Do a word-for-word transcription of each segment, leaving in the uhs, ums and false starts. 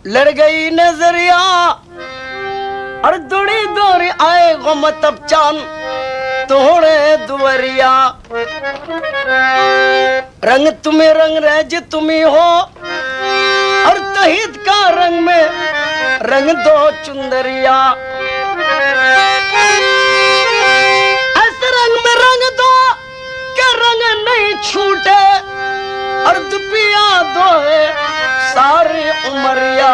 लड़ गई नजरिया और दुड़ी दौड़ी आए गो मतब चान तोड़े दुवरिया। रंग तुम्हें रंग रज तुम्ही हो और तहिद का रंग में रंग दो चुंदरिया। ऐसे रंग में रंग दो के रंग नहीं छूटे और दुपिया दो है सारी उमरिया।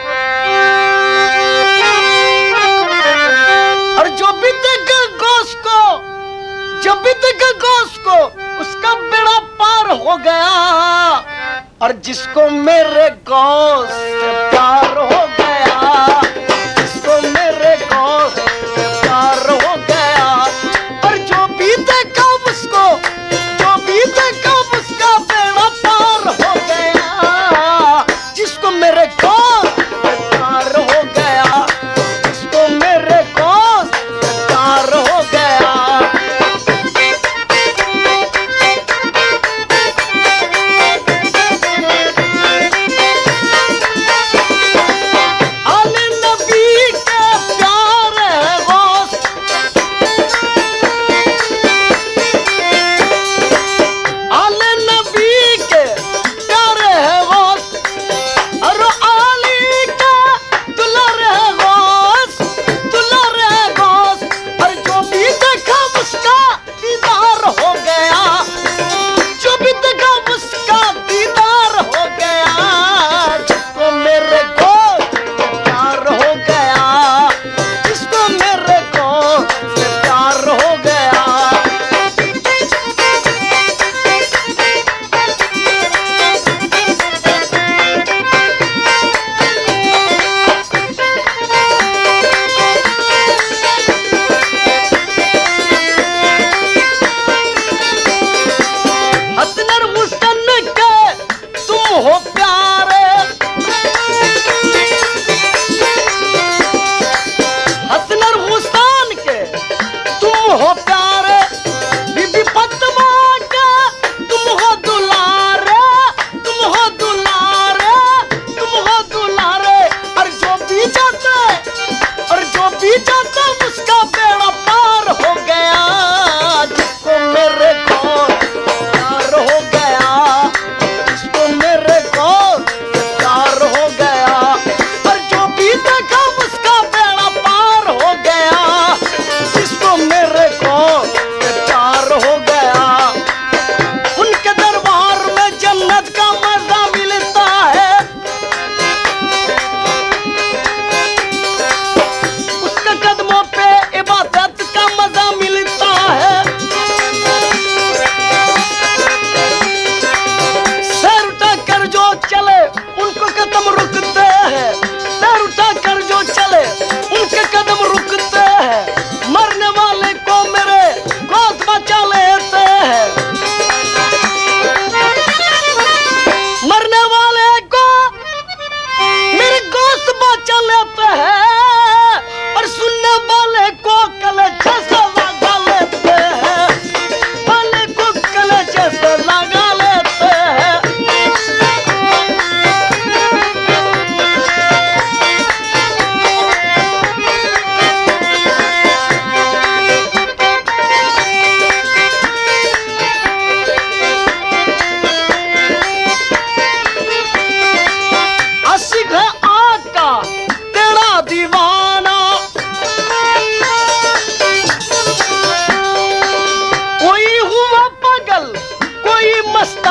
और जो भी देगा गोश को जो भी देगा गोश को उसका बेड़ा पार हो गया और जिसको मेरे गोश से प्यार हो गया जिसको मेरे गोश से प्यार हो गया और जो भी देखा उसको जो भी देखा उसका बेड़ा पार हो गया जिसको मेरे गोश से प्यार हो गया जिसको मेरे गोश से प्यार हो गया।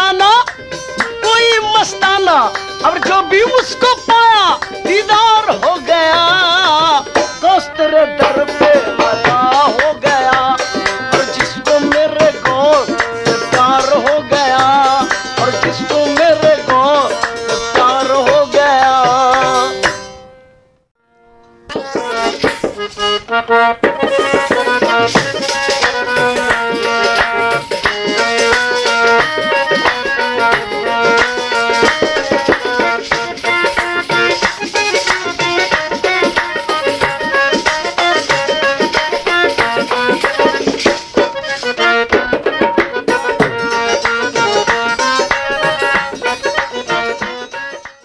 और जो भी उसको पाया दीदार हो